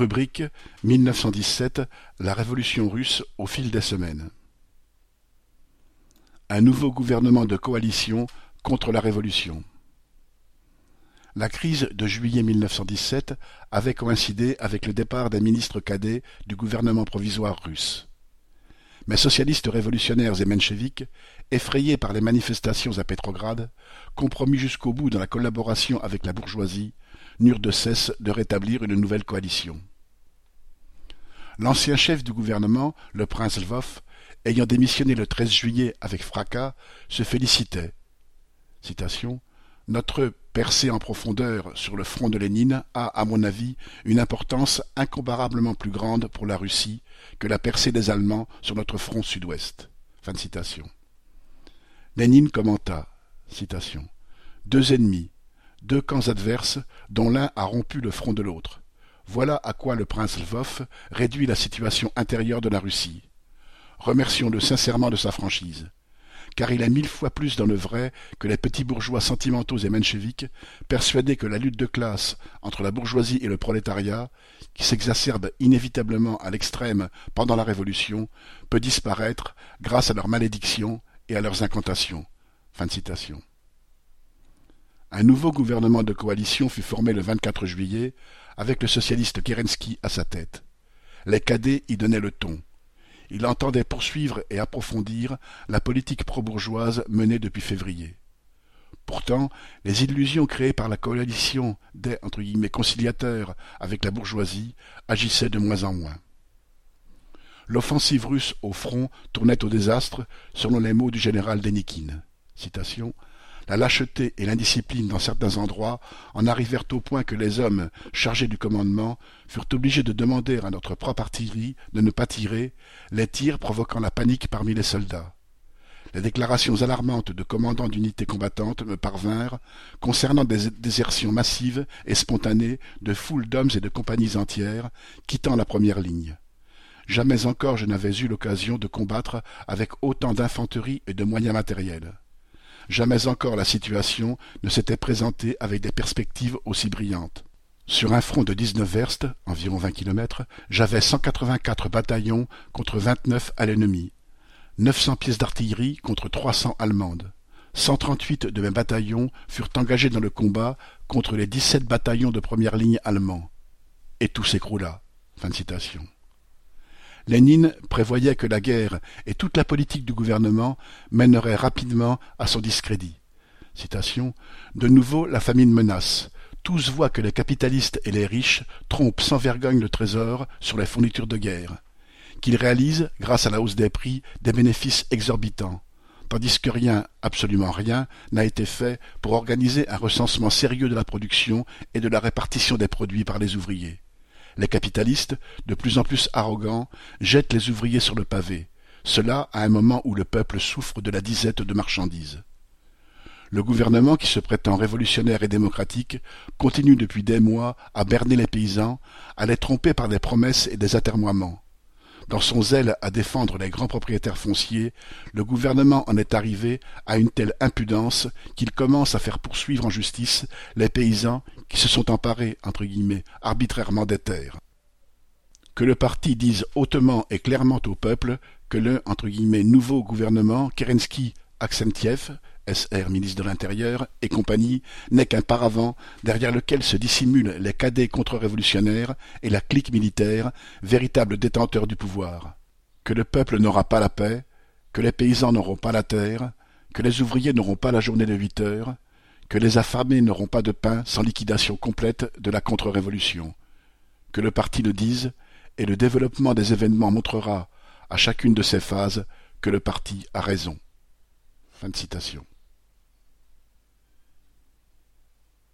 Rubrique 1917 – La révolution russe au fil des semaines. Un nouveau gouvernement de coalition contre la révolution. La crise de juillet 1917 avait coïncidé avec le départ des ministres cadets du gouvernement provisoire russe. Mais socialistes révolutionnaires et mencheviks, effrayés par les manifestations à Petrograd, compromis jusqu'au bout dans la collaboration avec la bourgeoisie, n'eurent de cesse de rétablir une nouvelle coalition. L'ancien chef du gouvernement, le prince Lvov, ayant démissionné le 13 juillet avec fracas, se félicitait. Citation, « Notre percée en profondeur sur le front de Lénine a, à mon avis, une importance incomparablement plus grande pour la Russie que la percée des Allemands sur notre front sud-ouest. » Fin de citation. Lénine commenta, citation, « Deux ennemis, deux camps adverses dont l'un a rompu le front de l'autre. Voilà à quoi le prince Lvov réduit la situation intérieure de la Russie. Remercions-le sincèrement de sa franchise, car il est 1000 fois plus dans le vrai que les petits bourgeois sentimentaux et mencheviks, persuadés que la lutte de classe entre la bourgeoisie et le prolétariat, qui s'exacerbe inévitablement à l'extrême pendant la Révolution, peut disparaître grâce à leurs malédictions et à leurs incantations. » Fin de citation. Un nouveau gouvernement de coalition fut formé le 24 juillet, avec le socialiste Kerensky à sa tête. Les cadets y donnaient le ton. Il entendait poursuivre et approfondir la politique pro-bourgeoise menée depuis février. Pourtant, les illusions créées par la coalition des « conciliateurs » avec la bourgeoisie agissaient de moins en moins. L'offensive russe au front tournait au désastre, selon les mots du général Dénikine. Citation, « La lâcheté et l'indiscipline dans certains endroits en arrivèrent au point que les hommes chargés du commandement furent obligés de demander à notre propre artillerie de ne pas tirer, les tirs provoquant la panique parmi les soldats. Les déclarations alarmantes de commandants d'unités combattantes me parvinrent concernant des désertions massives et spontanées de foules d'hommes et de compagnies entières quittant la première ligne. Jamais encore je n'avais eu l'occasion de combattre avec autant d'infanterie et de moyens matériels. Jamais encore la situation ne s'était présentée avec des perspectives aussi brillantes. Sur un front de 19 verstes, environ 20 kilomètres, j'avais 184 bataillons contre 29 à l'ennemi, 900 pièces d'artillerie contre 300 allemandes. 138 de mes bataillons furent engagés dans le combat contre les 17 bataillons de première ligne allemands. Et tout s'écroula. » Fin de citation. Lénine prévoyait que la guerre et toute la politique du gouvernement mèneraient rapidement à son discrédit. Citation, « De nouveau, la famine menace. Tous voient que les capitalistes et les riches trompent sans vergogne le trésor sur les fournitures de guerre, qu'ils réalisent, grâce à la hausse des prix, des bénéfices exorbitants, tandis que rien, absolument rien, n'a été fait pour organiser un recensement sérieux de la production et de la répartition des produits par les ouvriers. Les capitalistes, de plus en plus arrogants, jettent les ouvriers sur le pavé, cela à un moment où le peuple souffre de la disette de marchandises. Le gouvernement, qui se prétend révolutionnaire et démocratique, continue depuis des mois à berner les paysans, à les tromper par des promesses et des atermoiements. Dans son zèle à défendre les grands propriétaires fonciers, le gouvernement en est arrivé à une telle impudence qu'il commence à faire poursuivre en justice les paysans qui se sont emparés, arbitrairement des terres. Que le parti dise hautement et clairement au peuple que le « nouveau gouvernement Kerensky-Aksentiev » SR ministre de l'Intérieur, et compagnie, n'est qu'un paravent derrière lequel se dissimulent les cadets contre-révolutionnaires et la clique militaire, véritables détenteurs du pouvoir. Que le peuple n'aura pas la paix, que les paysans n'auront pas la terre, que les ouvriers n'auront pas la journée de 8 heures, que les affamés n'auront pas de pain sans liquidation complète de la contre-révolution. Que le parti le dise, et le développement des événements montrera, à chacune de ces phases, que le parti a raison. Fin de citation.